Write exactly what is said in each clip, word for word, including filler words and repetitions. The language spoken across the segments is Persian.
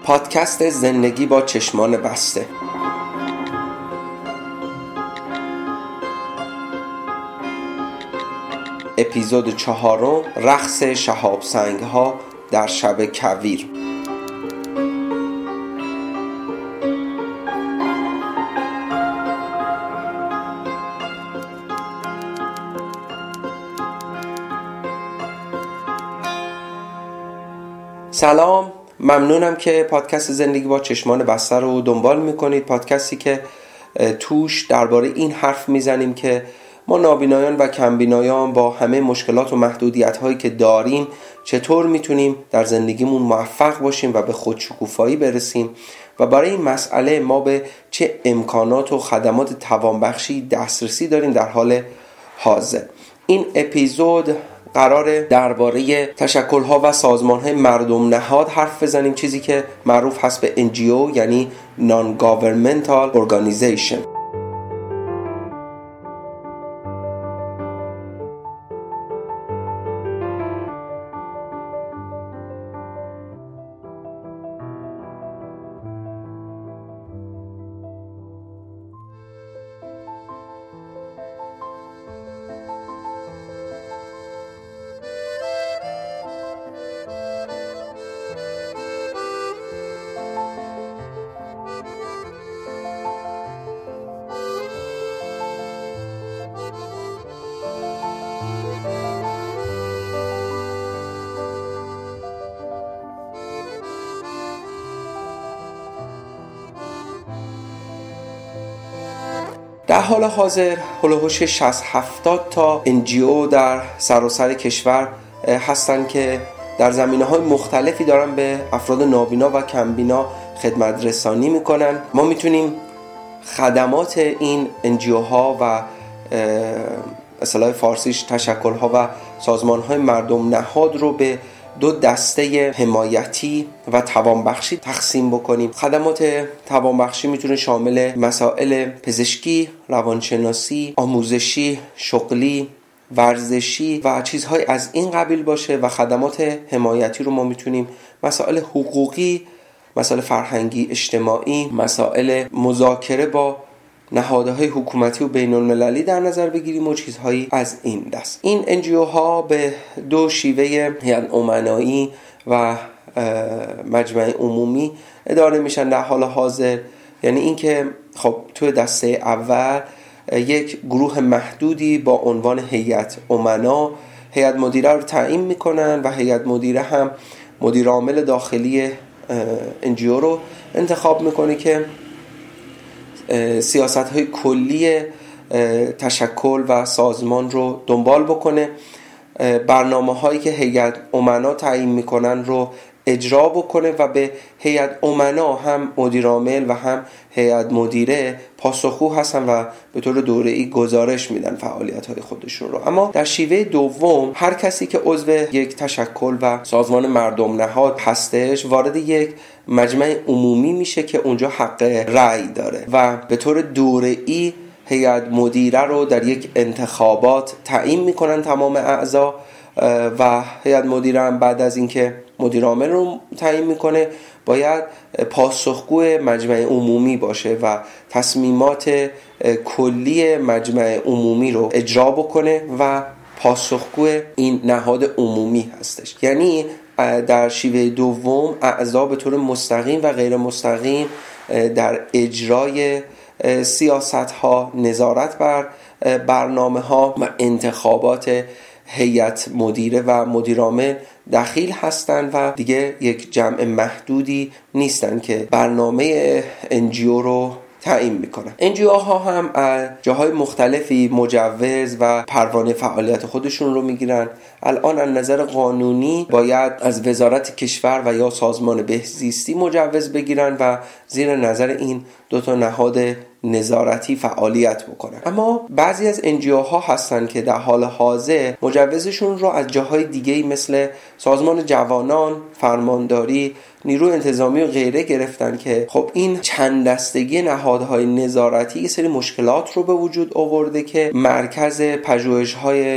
پادکست زندگی با چشمان بسته. اپیزود چهارم، رقص شهاب سنگ ها در شب کویر. سلام، ممنونم که پادکست زندگی با چشمان بسته رو دنبال میکنید. پادکستی که توش درباره این حرف میزنیم که ما نابینایان و کمبینایان با همه مشکلات و محدودیت هایی که داریم چطور میتونیم در زندگیمون موفق باشیم و به خودشکوفایی برسیم و برای این مسئله ما به چه امکانات و خدمات توانبخشی دسترسی داریم در حال حاضر. این اپیزود قراره درباره تشکل‌ها و سازمان‌های مردم نهاد حرف بزنیم، چیزی که معروف هست به ان جی او، یعنی Non-Governmental Organization. در حال حاضر هلوهوش شصت هفتاد تا ان جی او در سراسر کشور هستن که در زمینه‌های مختلفی دارن به افراد نابینا و کمبینا خدمت رسانی میکنن. ما میتونیم خدمات این ان جی او ها و اصطلاح فارسیش تشکل‌ها و سازمان‌های مردم نهاد رو به دو دسته حمایتی و توانبخشی تقسیم بکنیم. خدمات توانبخشی میتونه شامل مسائل پزشکی، روانشناسی، آموزشی، شغلی، ورزشی و چیزهای از این قبیل باشه و خدمات حمایتی رو ما میتونیم مسائل حقوقی، مسائل فرهنگی، اجتماعی، مسائل مذاکره با نهادهای حکومتی و بین المللی در نظر بگیریم و چیزهایی از این دست. این ان جی او ها به دو شیوه یعنی امنایی و مجمع عمومی اداره میشن در حال حاضر. یعنی اینکه خب توی دسته اول یک گروه محدودی با عنوان هیئت امنا هیئت مدیره رو تعیین میکنن و هیئت مدیره هم مدیر عامل داخلی ان جی او رو انتخاب میکنه که سیاست‌های کلی تشکل و سازمان رو دنبال بکنه، برنامه‌هایی که هیئت امنا تعیین میکنن رو اجرا بکنه و به هیئت امنا هم مدیر عامل و هم هیئت مدیره پاسخگو هستن و به طور دوره‌ای گزارش میدن فعالیت‌های خودشون رو. اما در شیوه دوم هر کسی که عضو یک تشکل و سازمان مردم نهاد هستش وارد یک مجمع عمومی میشه که اونجا حق رأی داره و به طور دوره‌ای هیئت مدیره رو در یک انتخابات تعیین میکنن تمام اعضا و هیئت مدیره هم بعد از اینکه مدیر عامل رو تعیین میکنه باید پاسخگو مجمع عمومی باشه و تصمیمات کلی مجمع عمومی رو اجرا بکنه و پاسخگو این نهاد عمومی هستش. یعنی در شیوه دوم اعضا به طور مستقیم و غیر مستقیم در اجرای سیاست ها، نظارت بر برنامه ها و انتخابات هیئت مدیره و مدیر عامل دخیل هستند و دیگه یک جمع محدودی نیستن که برنامه ان جی او رو تعیین میکنن. ان جی او ها هم از جاهای مختلفی مجوز و پروانه فعالیت خودشون رو میگیرن. الان از نظر قانونی باید از وزارت کشور و یا سازمان بهزیستی مجوز بگیرن و زیر نظر این دو تا نهاد نظارتی فعالیت بکنن. اما بعضی از ان جی او ها هستن که در حال حاضر مجوزشون رو از جاهای دیگه‌ای مثل سازمان جوانان، فرمانداری، نیرو انتظامی و غیره گرفتن که خب این چند دستگی نهادهای نظارتی یه سری مشکلات رو به وجود آورده که مرکز پژوهش‌های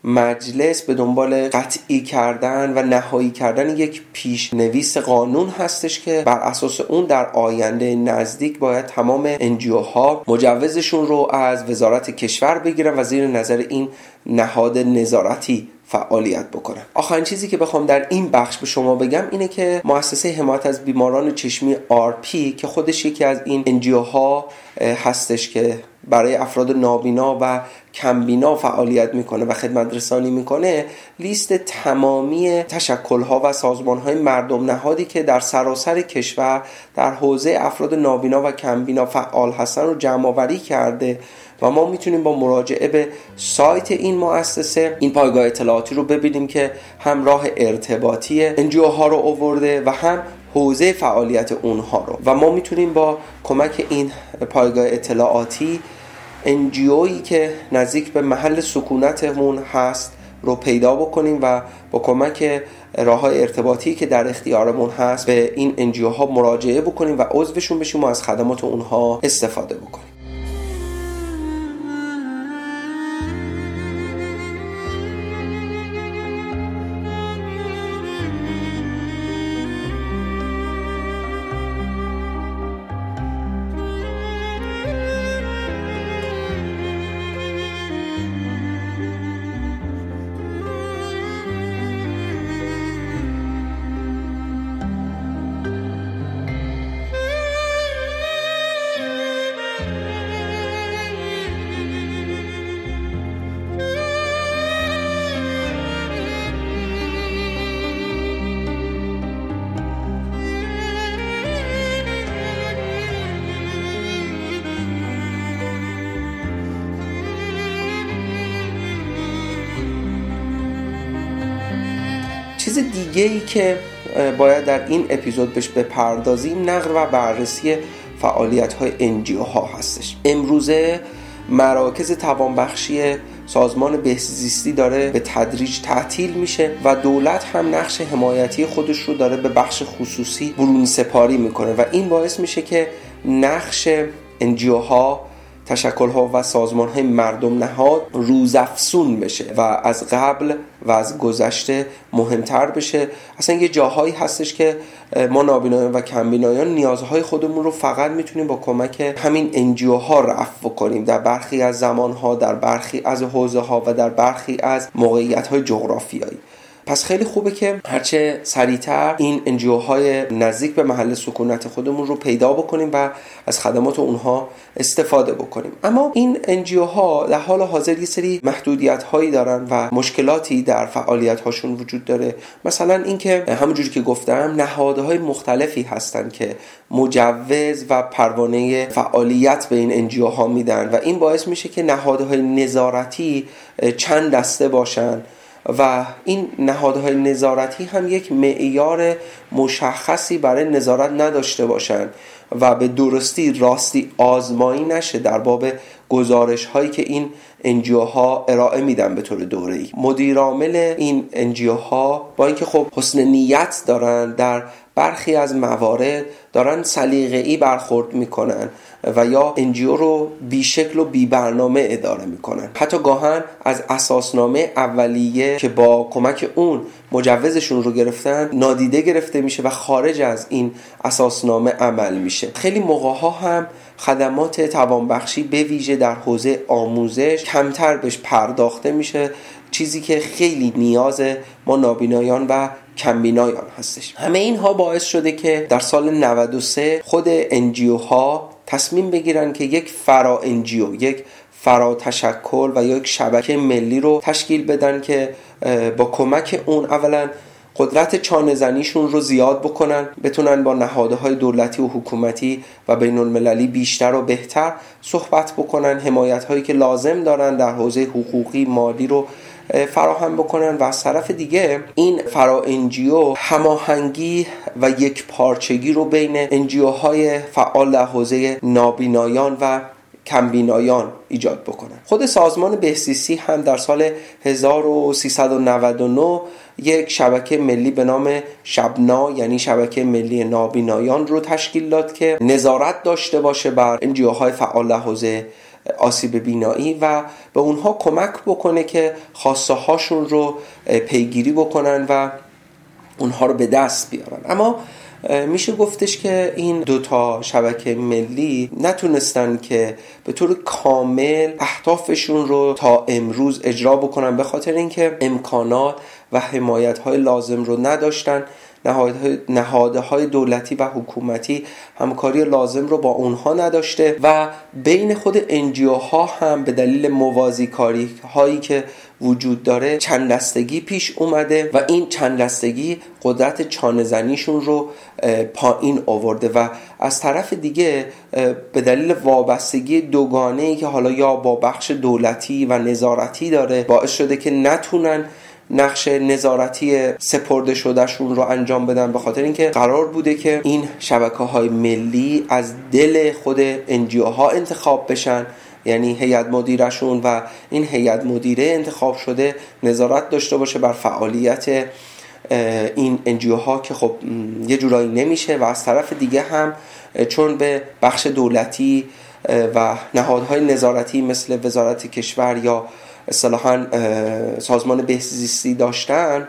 مجلس به دنبال قطعی کردن و نهایی کردن یک پیشنویس قانون هستش که بر اساس اون در آینده نزدیک باید تمام انجیوها مجوزشون رو از وزارت کشور بگیرن و زیر نظر این نهاد نظارتی فعالیت بکنن. آخرین چیزی که بخوام در این بخش به شما بگم اینه که مؤسسه حمایت از بیماران چشمی آر پی که خودش یکی از این انجیوها هستش که برای افراد نابینا و کمبینا فعالیت میکنه و خدمت رسانی میکنه، لیست تمامی تشکل‌ها و سازمان‌های مردم نهادی که در سراسر کشور در حوزه افراد نابینا و کمبینا فعال هستن رو جمع‌آوری کرده و ما میتونیم با مراجعه به سایت این مؤسسه این پایگاه اطلاعاتی رو ببینیم که هم راه ارتباطی انجیوها رو آورده و هم حوزه فعالیت اونها رو، و ما میتونیم با کمک این پایگاه اطلاعاتی انجیویی که نزدیک به محل سکونتمون هست رو پیدا بکنیم و با کمک راه‌های ارتباطی که در اختیارمون هست به این انجیوها مراجعه بکنیم و عضوشون بشیم و از خدمات اونها استفاده بکنیم. چیز دیگه‌ای که باید در این اپیزود بهش بپردازیم نقل و بررسی فعالیت‌های انجیوها هستش. امروزه مراکز توانبخشی سازمان بهزیستی داره به تدریج تعطیل میشه و دولت هم نقش حمایتی خودش رو داره به بخش خصوصی برون سپاری میکنه و این باعث میشه که نقش انجیوها، تشکل‌ها و سازمان‌های مردم نهاد روزافزون بشه و از قبل و از گذشته مهمتر بشه. اصلا یه جاهایی هستش که ما نابینایان و کمبینایان نیازهای خودمون رو فقط میتونیم با کمک همین انجیوها رفع کنیم در برخی از زمانها، در برخی از حوزه‌ها و در برخی از موقعیت‌های جغرافیایی. پس خیلی خوبه که هرچه سریعتر این انجیوهای نزدیک به محل سکونت خودمون رو پیدا بکنیم و از خدمات اونها استفاده بکنیم. اما این انجیوها در حال حاضر یه سری محدودیت‌هایی دارن و مشکلاتی در فعالیت‌هاشون وجود داره. مثلا اینکه همونجوری که گفتم نهادهای مختلفی هستن که مجوز و پروانه فعالیت به این انجیوها میدن و این باعث میشه که نهادهای نظارتی چند دسته باشن و این نهادهای نظارتی هم یک معیار مشخصی برای نظارت نداشته باشند و به درستی راستی آزمایی نشه در باب گزارش هایی که این انجیوها ارائه میدن به طور دوره‌ای. مدیر عامل این انجیوها با اینکه خب حسن نیت دارن، در برخی از موارد دارن سلیقه‌ای برخورد میکنن و یا انجیو رو بی شکل و بی برنامه اداره میکنن. حتی گاهن از اساسنامه اولیه که با کمک اون مجوزشون رو گرفتن نادیده گرفته میشه و خارج از این اساسنامه عمل میشه. خیلی موقع‌ها هم خدمات توانبخشی به ویژه در حوزه آموزش کمتر بهش پرداخته میشه، چیزی که خیلی نیاز ما نابینایان و کمبینایان هستش. همه اینها باعث شده که در سال نود و سه خود انجیوها تصمیم بگیرن که یک فرا انجیو، یک فرا تشکل و یک شبکه ملی رو تشکیل بدن که با کمک اون اولا قدرت چانه زنیشون رو زیاد بکنن، بتونن با نهادهای دولتی و حکومتی و بین المللی بیشتر و بهتر صحبت بکنن، حمایت هایی که لازم دارن در حوزه حقوقی مالی رو فراهم بکنن و از طرف دیگه این فرا انجیو هماهنگی و یک پارچگی رو بین انجیوهای فعال در حوزه نابینایان و کمبینایان ایجاد بکنن. خود سازمان بهزیستی هم در سال هزار و سیصد و نود و نه یک شبکه ملی به نام شبنا یعنی شبکه ملی نابینایان رو تشکیل داد که نظارت داشته باشه بر انجیوهای فعال در حوزه آسیب بینایی و به اونها کمک بکنه که خواسته هاشون رو پیگیری بکنن و اونها رو به دست بیارن. اما میشه گفتش که این دوتا شبکه ملی نتونستن که به طور کامل اهدافشون رو تا امروز اجرا بکنن، به خاطر اینکه امکانات و حمایت‌های لازم رو نداشتن. نهادهای دولتی و حکومتی همکاری لازم رو با اونها نداشته و بین خود انجیو ها هم به دلیل موازی کاری هایی که وجود داره چند دستگی پیش اومده و این چند دستگی قدرت چانه زنیشون رو پایین آورده و از طرف دیگه به دلیل وابستگی دوگانه‌ای که حالا یا با بخش دولتی و نظارتی داره باعث شده که نتونن نقش نظارتی سپرده شدهشون رو انجام بدن، به خاطر اینکه قرار بوده که این شبکه‌های ملی از دل خود انجیو ها انتخاب بشن، یعنی هیئت مدیرشون و این هیئت مدیره انتخاب شده نظارت داشته باشه بر فعالیت این انجیو ها که خب یه جورایی نمیشه و از طرف دیگه هم چون به بخش دولتی و نهادهای نظارتی مثل وزارت کشور یا اصطلاحاً سازمان بهزیستی داشتن،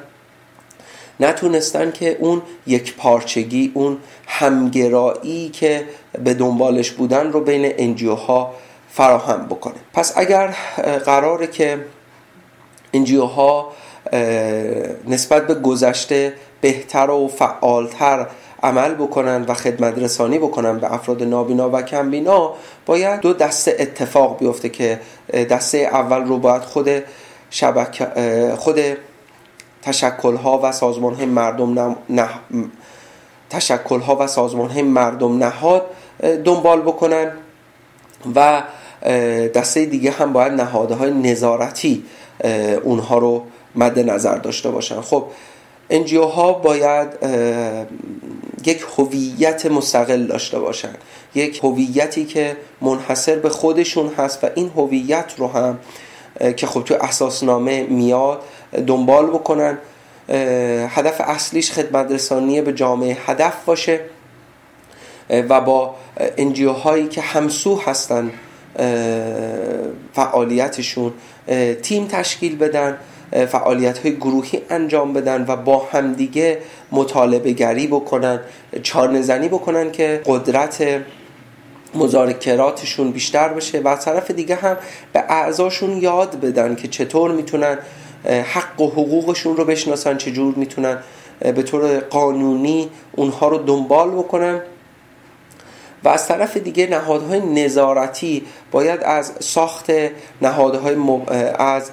نتونستن که اون یک پارچگی، اون همگرایی که به دنبالش بودن رو بین انجیو ها فراهم بکنه. پس اگر قراره که انجیو ها نسبت به گذشته بهتر و فعالتر عمل بکنن و خدمت رسانی بکنن به افراد نابینا و کمبینا، باید دو دسته اتفاق بیفته که دسته اول رو باید خود شبکه خود تشکل‌ها و سازمان‌های مردم نه تشکل‌ها و سازمان‌های مردم نهاد دنبال بکنن و دسته دیگه هم باید نهادهای نظارتی اونها رو مد نظر داشته باشن. خب انجیو ها باید یک هویت مستقل داشته باشن، یک هویتی که منحصر به خودشون هست و این هویت رو هم که خب تو اساسنامه میاد دنبال بکنن. هدف اصلیش خدمت رسانی به جامعه هدف باشه و با انجیو هایی که همسو هستن فعالیتشون تیم تشکیل بدن، فعالیت‌های گروهی انجام بدن و با همدیگه مطالبه گری بکنن، چانه زنی بکنن که قدرت مذاکراتشون بیشتر بشه و از طرف دیگه هم به اعضاشون یاد بدن که چطور میتونن حق و حقوقشون رو بشناسن، چجور میتونن به طور قانونی اونها رو دنبال بکنن. و از طرف دیگه نهادهای نظارتی باید از ساخت نهادهای مب... از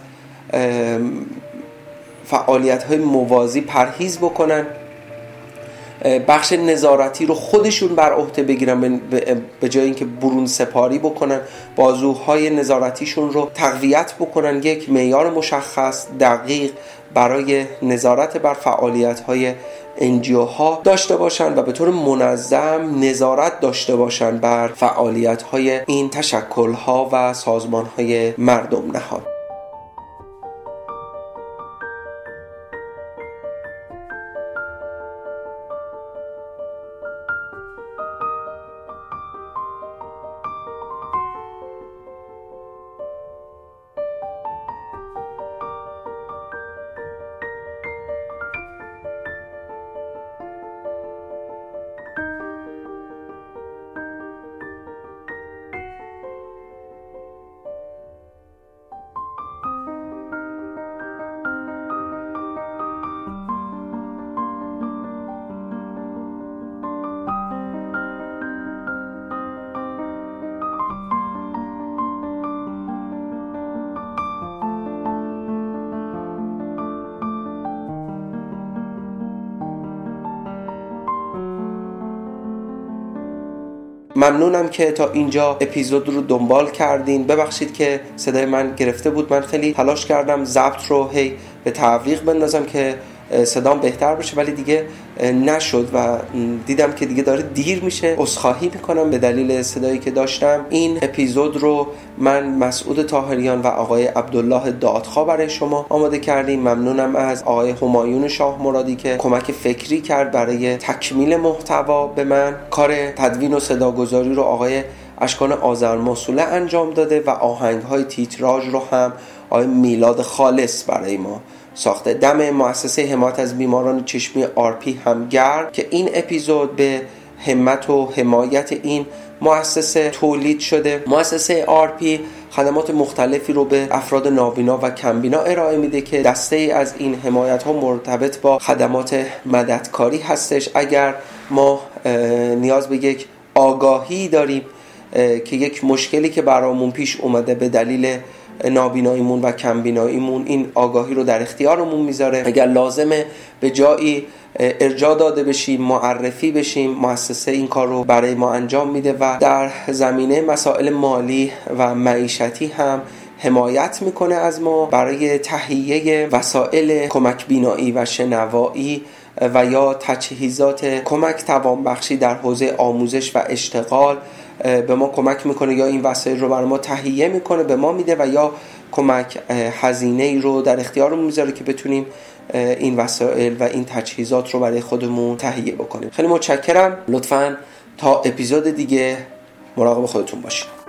فعالیت‌های موازی پرهیز بکنن، بخش نظارتی رو خودشون بر عهده بگیرن به جای اینکه برون سپاری بکنن، بازوهای نظارتیشون رو تقویت بکنن، یک معیار مشخص دقیق برای نظارت بر فعالیت‌های انجیو ها داشته باشن و به طور منظم نظارت داشته باشن بر فعالیت‌های این تشکل‌ها و سازمان‌های مردم نهاد. ممنونم که تا اینجا اپیزود رو دنبال کردین. ببخشید که صدای من گرفته بود، من خیلی تلاش کردم ضبط رو هی به تعویق بندازم که صدام بهتر بشه ولی دیگه نشد و دیدم که دیگه داره دیر میشه. عذرخواهی میکنم به دلیل صدایی که داشتم. این اپیزود رو من مسعود طاهریان و آقای عبدالله دادخواه برای شما آماده کردیم. ممنونم از آقای همایون شاه مرادی که کمک فکری کرد برای تکمیل محتوا به من. کار تدوین و صداگذاری رو آقای اشکان آذرماسوله انجام داده و آهنگ‌های تیتراژ رو هم آقای میلاد خالص برای ما ساخته. دم مؤسسه حمایت از بیماران چشمی آر پی هم گرم که این اپیزود به همت و حمایت این مؤسسه تولید شده. مؤسسه آر پی خدمات مختلفی رو به افراد نابینا و کمبینا ارائه میده که دسته ای از این حمایت ها مرتبط با خدمات مددکاری هستش. اگر ما نیاز به یک آگاهی داریم که یک مشکلی که برامون پیش اومده به دلیل نابیناییمون و کمبیناییمون، این آگاهی رو در اختیارمون میذاره. اگر لازمه به جایی ارجاع داده بشیم، معرفی بشیم، مؤسسه این کار رو برای ما انجام میده و در زمینه مسائل مالی و معیشتی هم حمایت میکنه از ما برای تهیه وسایل کمک بینایی و شنوایی و یا تجهیزات کمک توانبخشی در حوزه آموزش و اشتغال به ما کمک میکنه، یا این وسایل رو برای ما تهیه میکنه به ما میده و یا کمک هزینه ای رو در اختیارمون میذاره که بتونیم این وسایل و این تجهیزات رو برای خودمون تهیه بکنیم. خیلی متشکرم. لطفاً تا اپیزود دیگه مراقب خودتون باشید.